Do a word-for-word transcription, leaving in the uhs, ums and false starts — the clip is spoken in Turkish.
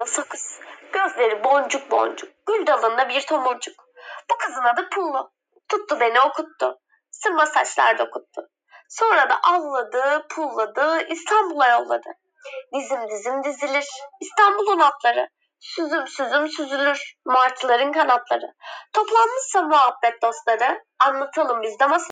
Sakız, gözleri boncuk boncuk, gül dalında bir tomurcuk. Bu kızın adı Pullu. Tuttu beni okuttu, sırma saçlar dokuttu. Sonra da avladı, pulladı, İstanbul'a yolladı. Dizim dizim dizilir İstanbul'un atları. Süzüm süzüm süzülür martıların kanatları. Toplanmışsa muhabbet dostları, anlatalım biz de masal.